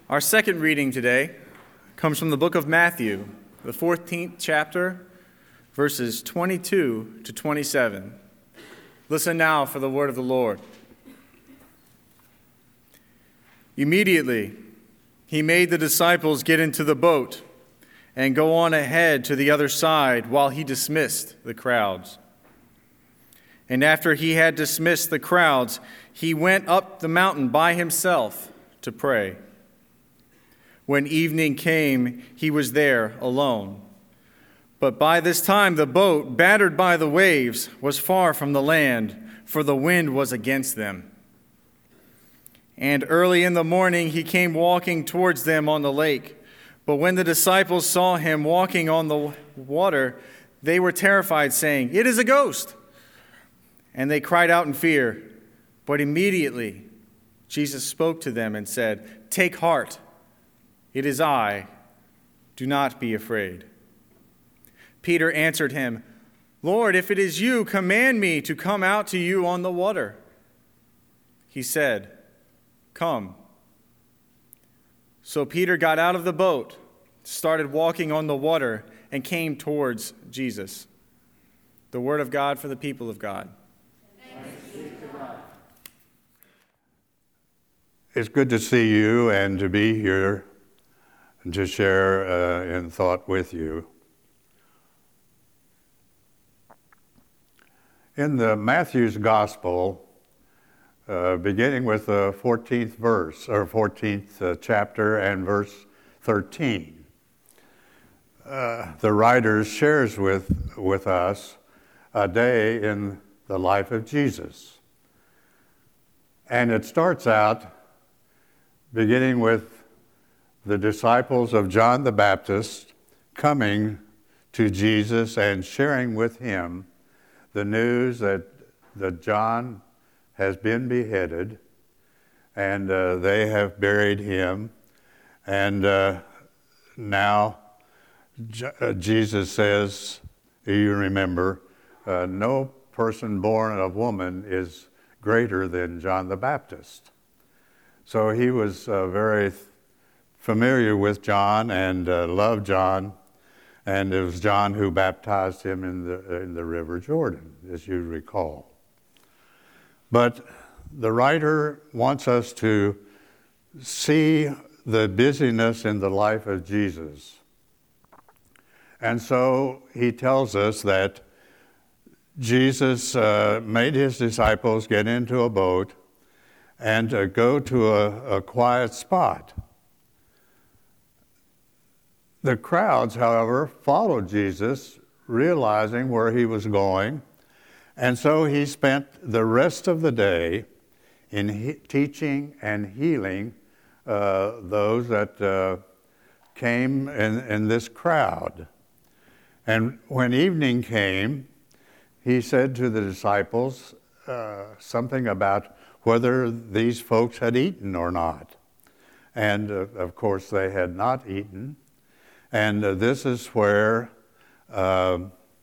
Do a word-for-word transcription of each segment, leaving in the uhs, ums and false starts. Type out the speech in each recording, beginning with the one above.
Our second reading today comes from the book of Matthew, the fourteenth chapter, verses twenty-two to twenty-seven. Listen now for the word of the Lord. Immediately, he made the disciples get into the boat and go on ahead to the other side while he dismissed the crowds. And after he had dismissed the crowds, he went up the mountain by himself to pray. When evening came, he was there alone. But by this time the boat, battered by the waves, was far from the land, for the wind was against them. And early in the morning he came walking towards them on the lake. But when the disciples saw him walking on the water, they were terrified, saying, "It is a ghost!" And they cried out in fear. But immediately Jesus spoke to them and said, "Take heart. It is I. Do not be afraid." Peter answered him, "Lord, if it is you, command me to come out to you on the water." He said, "Come." So Peter got out of the boat, started walking on the water, and came towards Jesus. The word of God for the people of God. Thanks be to God. It's good to see you and to be here and to share uh, in thought with you. In the Matthew's Gospel, uh, beginning with the fourteenth verse, or fourteenth uh, chapter and verse thirteen, uh, the writer shares with, with us a day in the life of Jesus. And it starts out beginning with the disciples of John the Baptist coming to Jesus and sharing with him the news that, that John has been beheaded and uh, they have buried him. And uh, now J- uh, Jesus says, you remember, uh, no person born of woman is greater than John the Baptist. So he was uh, very familiar with John and uh, loved John, and it was John who baptized him in the in the River Jordan, as you recall. But the writer wants us to see the busyness in the life of Jesus. And so he tells us that Jesus uh, made his disciples get into a boat and uh, go to a, a quiet spot. The crowds, however, followed Jesus, realizing where he was going, and so he spent the rest of the day in he- teaching and healing uh, those that uh, came in, in this crowd. And when evening came, he said to the disciples uh, something about whether these folks had eaten or not. And, uh, of course, they had not eaten. And uh, this is where uh,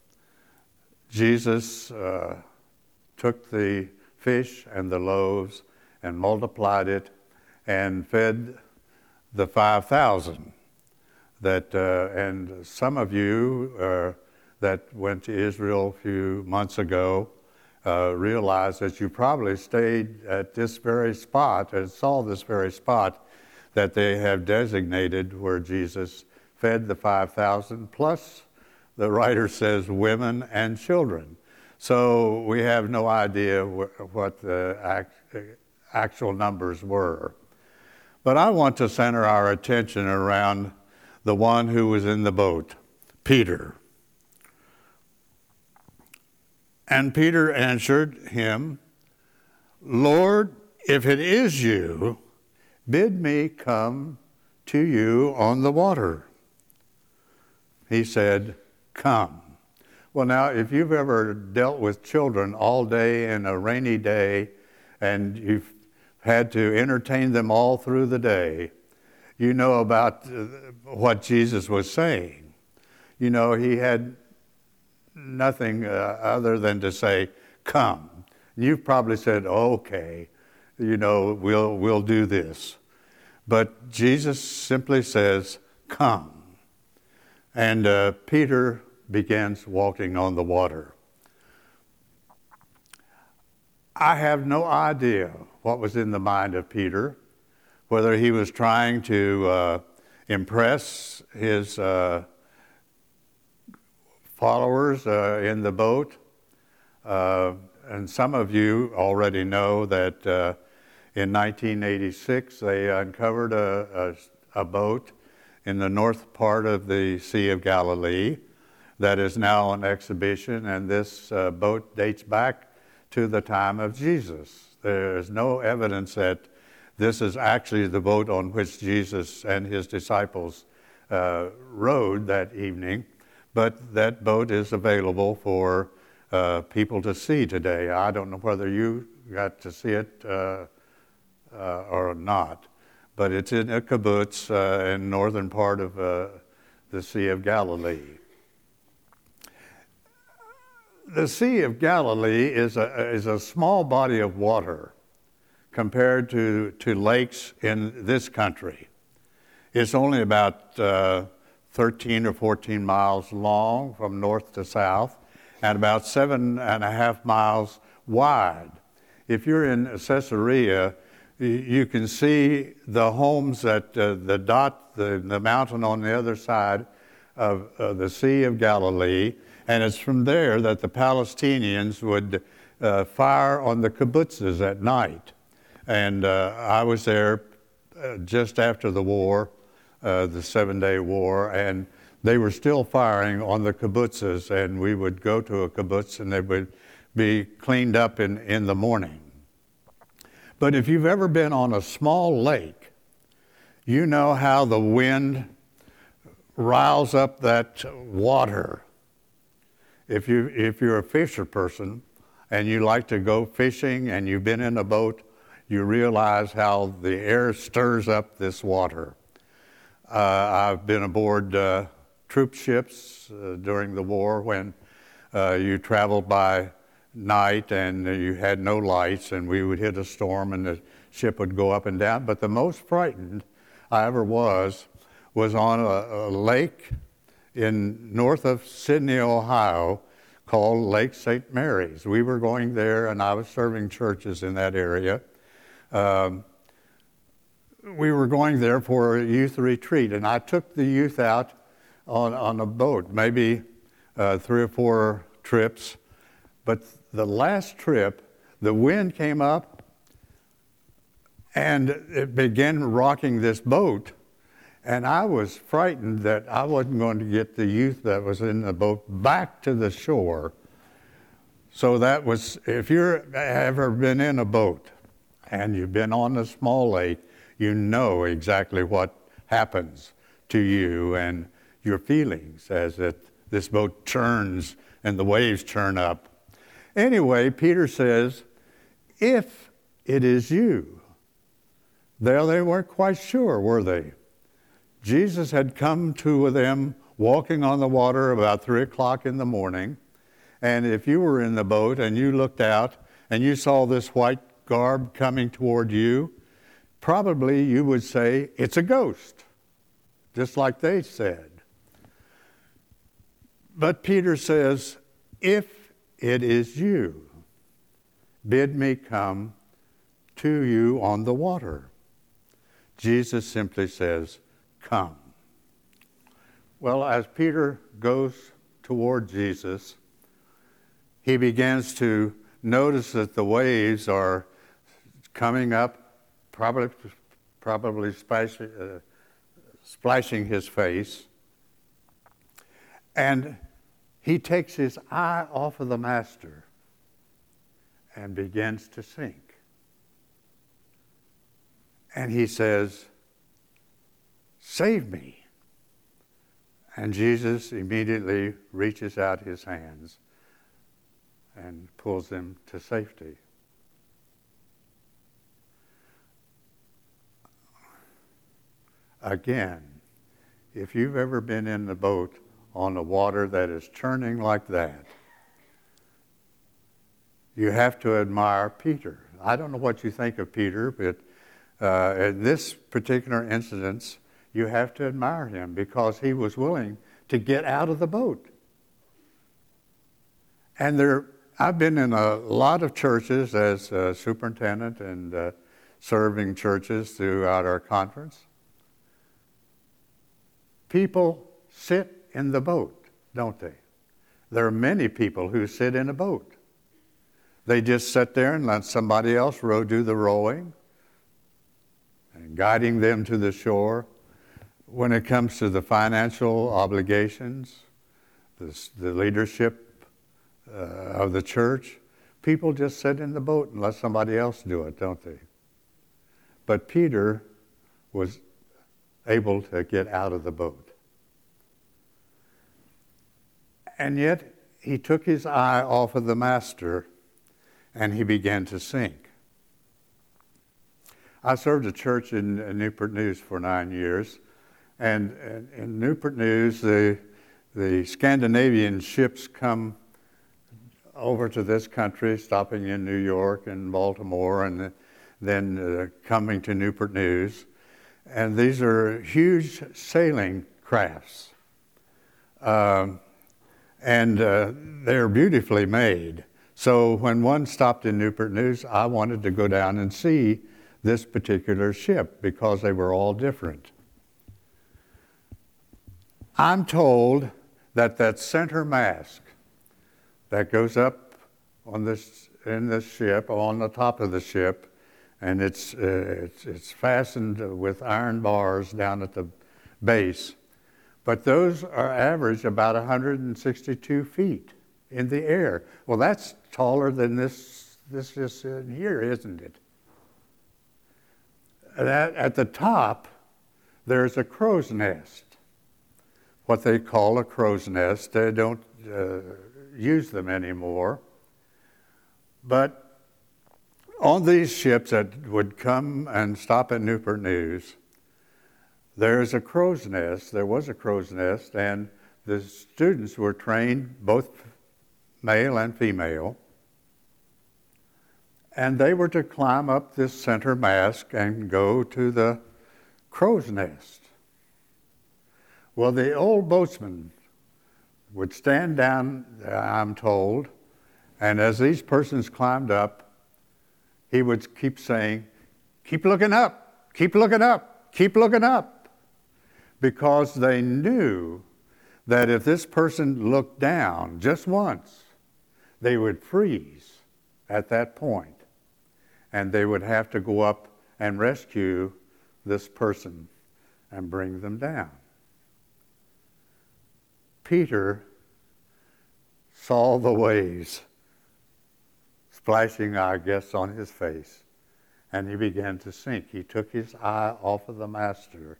Jesus uh, took the fish and the loaves and multiplied it and fed the five thousand. That uh, and some of you uh, that went to Israel a few months ago uh, realize that you probably stayed at this very spot and saw this very spot that they have designated where Jesus fed the five thousand, plus the writer says women and children. So we have no idea wh- what the act- actual numbers were. But I want to center our attention around the one who was in the boat, Peter. And Peter answered him, "Lord, if it is you, bid me come to you on the water." He said, "Come." Well, now, if you've ever dealt with children all day in a rainy day and you've had to entertain them all through the day, you know about uh, what Jesus was saying. You know, he had nothing uh, other than to say, "Come." And you've probably said, "Okay, you know, we'll we'll do this." But Jesus simply says, come. And uh, Peter begins walking on the water. I have no idea what was in the mind of Peter, whether he was trying to uh, impress his uh, followers uh, in the boat. Uh, and some of you already know that uh, in nineteen eighty-six they uncovered a, a, a boat in the north part of the Sea of Galilee that is now on exhibition, and this uh, boat dates back to the time of Jesus. There is no evidence that this is actually the boat on which Jesus and his disciples uh, rode that evening, but that boat is available for uh, people to see today. I don't know whether you got to see it uh, uh, or not, but it's in a kibbutz uh, in northern part of uh, the Sea of Galilee. The Sea of Galilee is a, is a small body of water compared to, to lakes in this country. It's only about uh, thirteen or fourteen miles long from north to south and about seven and a half miles wide. If you're in Caesarea, you can see the homes that uh, the dot, the, the mountain on the other side of uh, the Sea of Galilee, and it's from there that the Palestinians would uh, fire on the kibbutzes at night. And uh, I was there uh, just after the war, uh, the Seven-Day War, and they were still firing on the kibbutzes, and we would go to a kibbutz and they would be cleaned up in, in the morning. But if you've ever been on a small lake, you know how the wind riles up that water. If you if you're a fisher person and you like to go fishing and you've been in a boat, you realize how the air stirs up this water. Uh, I've been aboard uh, troop ships uh, during the war when uh, you traveled by night and you had no lights, and we would hit a storm and the ship would go up and down. But the most frightened I ever was was on a, a lake in north of Sydney, Ohio, called Lake Saint Mary's. We were going there, and I was serving churches in that area. Um, we were going there for a youth retreat, and I took the youth out on, on a boat, maybe uh, three or four trips. But the last trip, the wind came up, and it began rocking this boat. And I was frightened that I wasn't going to get the youth that was in the boat back to the shore. So that was, if you've ever been in a boat and you've been on a small lake, you know exactly what happens to you and your feelings as it, this boat churns and the waves churn up. Anyway, Peter says, if it is you. There they weren't quite sure, were they? Jesus had come to them walking on the water about three o'clock in the morning. And if you were in the boat and you looked out and you saw this white garb coming toward you, probably you would say, it's a ghost, just like they said. But Peter says, if it is you, bid me come to you on the water. Jesus simply says, come. Well, as Peter goes toward Jesus, he begins to notice that the waves are coming up, probably, probably splashing, uh, splashing his face. And he takes his eye off of the master and begins to sink. And he says, save me. And Jesus immediately reaches out his hands and pulls them to safety. Again, if you've ever been in the boat on the water that is churning like that, you have to admire Peter. I don't know what you think of Peter, but Uh, in this particular instance, you have to admire him because he was willing to get out of the boat. And there, I've been in a lot of churches as a superintendent and uh, serving churches throughout our conference. People sit in the boat, don't they? There are many people who sit in a boat. They just sit there and let somebody else row, do the rowing and guiding them to the shore. When it comes to the financial obligations, the, the leadership uh, of the church, people just sit in the boat and let somebody else do it, don't they? But Peter was able to get out of the boat. And yet he took his eye off of the master and he began to sink. I served a church in, in Newport News for nine years. And, and in Newport News, the, the Scandinavian ships come over to this country, stopping in New York and Baltimore, and then uh, coming to Newport News. And these are huge sailing crafts. Um, and uh, they're beautifully made. So when one stopped in Newport News, I wanted to go down and see this particular ship because they were all different. I'm told that that center mast that goes up on this in this ship, on the top of the ship, and it's uh, it's, it's fastened with iron bars down at the base. But those are average about one hundred sixty-two feet in the air. Well, that's taller than this this is in here, isn't it? That at the top, there's a crow's nest. What they call a crow's nest. They don't uh, use them anymore. But on these ships that would come and stop at Newport News, there's a crow's nest. There was a crow's nest, and the students were trained, both male and female, and they were to climb up this center mast and go to the crow's nest. Well, the old boatsman would stand down, I'm told, and as these persons climbed up, he would keep saying, "Keep looking up, keep looking up, keep looking up," because they knew that if this person looked down just once, they would freeze at that point, and they would have to go up and rescue this person and bring them down. Peter saw the waves splashing, I guess, on his face, and he began to sink. He took his eye off of the master.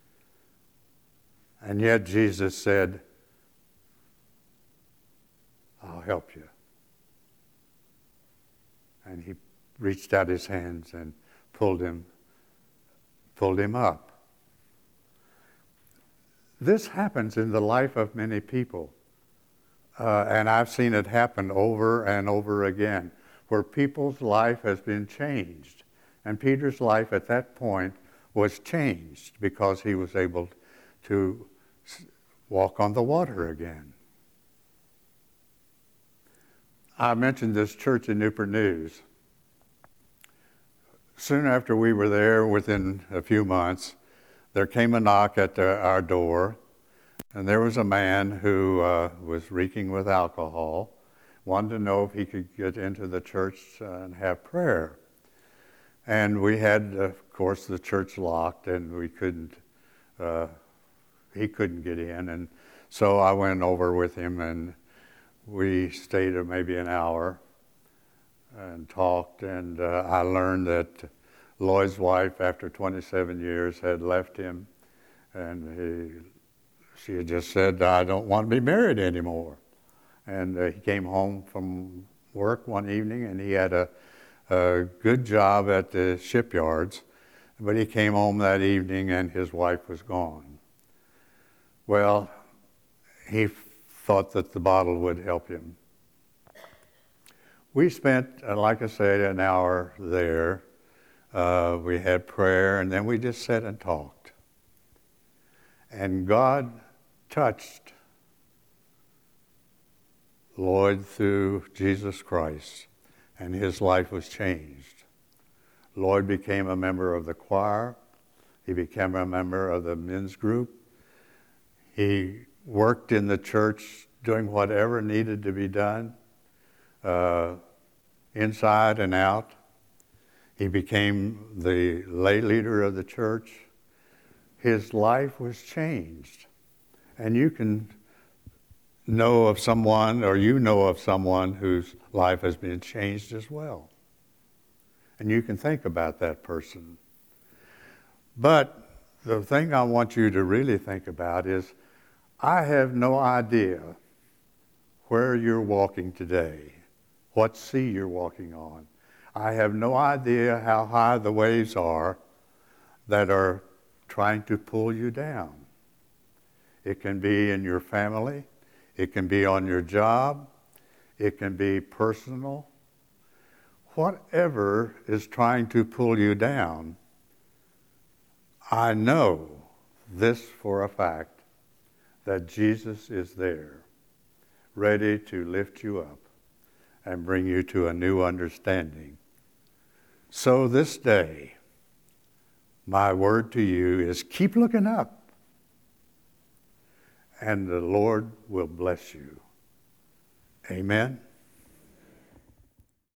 And yet Jesus said, "I'll help you." And he reached out his hands and pulled him, pulled him up. This happens in the life of many people, uh, and I've seen it happen over and over again, where people's life has been changed. And Peter's life at that point was changed because he was able to walk on the water again. I mentioned this church in Newport News. Soon after we were there, within a few months, there came a knock at the, our door, and there was a man who uh, was reeking with alcohol, wanted to know if he could get into the church and have prayer. And we had, of course, the church locked, and we couldn't, uh, he couldn't get in. And so I went over with him, and we stayed maybe an hour and talked, and uh, I learned that Lloyd's wife, after twenty-seven years, had left him, and he, she had just said, "I don't want to be married anymore." And uh, he came home from work one evening, and he had a, a good job at the shipyards, but he came home that evening, and his wife was gone. Well, he thought that the bottle would help him. We spent, uh, like I said, an hour there. Uh, we had prayer, and then we just sat and talked. And God touched Lloyd through Jesus Christ, and his life was changed. Lloyd became a member of the choir. He became a member of the men's group. He worked in the church doing whatever needed to be done, uh, inside and out. He became the lay leader of the church. His life was changed. And you can know of someone, or you know of someone whose life has been changed as well. And you can think about that person. But the thing I want you to really think about is, I have no idea where you're walking today, what sea you're walking on. I have no idea how high the waves are that are trying to pull you down. It can be in your family, it can be on your job, it can be personal. Whatever is trying to pull you down, I know this for a fact, that Jesus is there, ready to lift you up and bring you to a new understanding. So this day, my word to you is keep looking up, and the Lord will bless you. Amen.